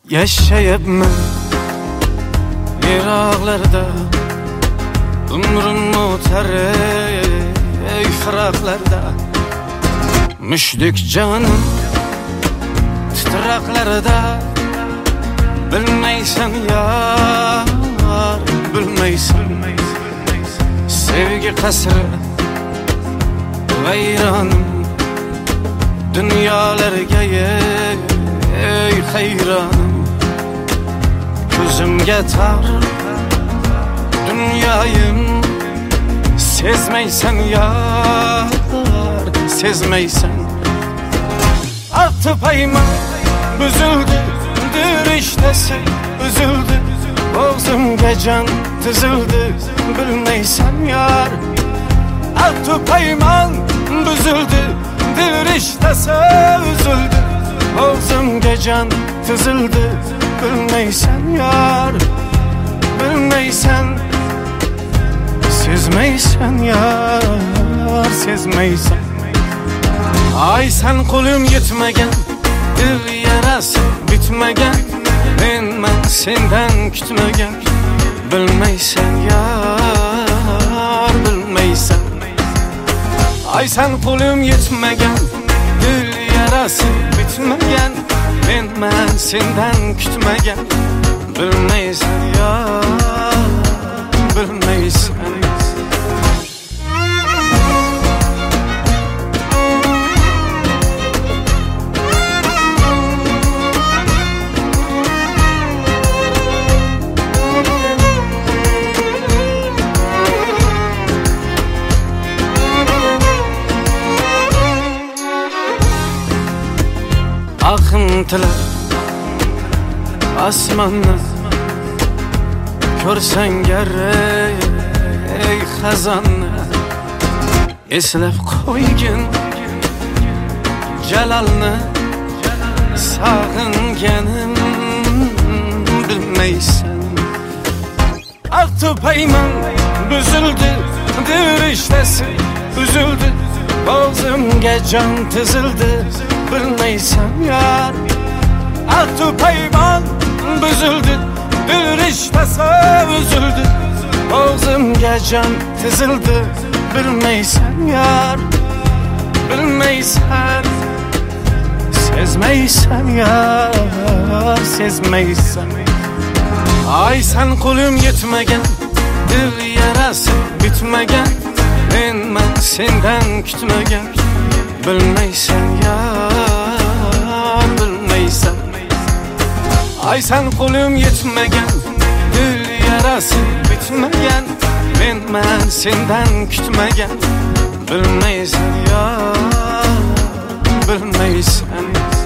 Yaşayıpman yiraqlarda, umrim o'tar ey firaqlarda. Mushdek jonim titraqlarda, bilmaysan yar, bilmaysan. Sevgi qasri vayronim, dunyolarga ey hayronim. Ko'zimga tar dunyoyim, sezmaysan yar, sezmaysan. Altı payman buzildi, dirishtasi uzildi, bo'g'zimga jon tizildi, bilmaysan yar. Altı payman buzildi, dirishtasi uzildi, bo'g'zimga jon tizildi, bilmaysan yar, bilmaysan. Sezmaysan yar, sezmaysan. Ay sen qo'lim yetmagan, dil yarasi bitmagan, men sendan kutmagan, bilmaysan yar, bilmaysan. Ay sen qo'lim yetmagan, dil yarasi bitmagan, men sendan kutmagan, bilmaysan yar, bilmaysan. Akıntılar asmanni ko'rsang gerek ey xazonni, eslab qo'ygin Jalolni, sog'inganim bilmaysan. Altı payman buzildi, dirishtasi uzildi, bo'g'zimga jon tizildi, bilmaysan yar. Altı payman buzildi, dirishtasi uzildi, bo'g'zimga jon tizildi, bilmaysan yar, bilmaysan. Sezmaysan yar, sezmaysan. Ay sen qo'lim yetmagan, dil yarasi bitmagan, men sendan kutmagan, bilmaysan yar, bilmaysan. Ay sen qo'lim yetmagan, dil yarasi bitmagan, men sendan kutmagan, bilmaysan yar, bilmaysan.